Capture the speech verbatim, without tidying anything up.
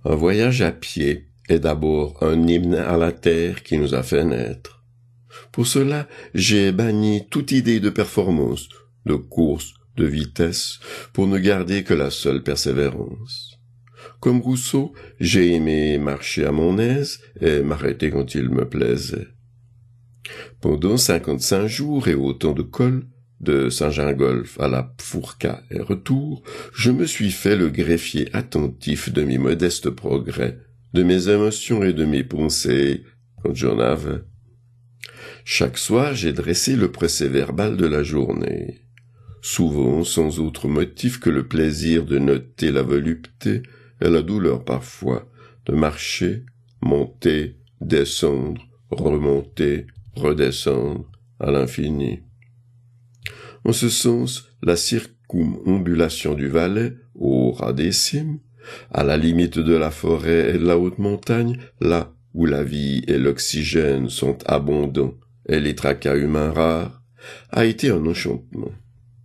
Un voyage à pied est d'abord un hymne à la terre qui nous a fait naître. Pour cela, j'ai banni toute idée de performance, de course, de vitesse, pour ne garder que la seule persévérance. Comme Rousseau, j'ai aimé marcher à mon aise et m'arrêter quand il me plaisait. Pendant cinquante-cinq jours et autant de cols, de Saint-Gingolph à la Fourca et retour, je me suis fait le greffier attentif de mes modestes progrès, de mes émotions et de mes pensées, quand j'en avais. Chaque soir, j'ai dressé le procès-verbal de la journée, souvent sans autre motif que le plaisir de noter la volupté et la douleur parfois, de marcher, monter, descendre, remonter, redescendre, à l'infini. En ce sens, la circumambulation du Valais, au ras des cimes, à la limite de la forêt et de la haute montagne, là où la vie et l'oxygène sont abondants et les tracas humains rares, a été un enchantement.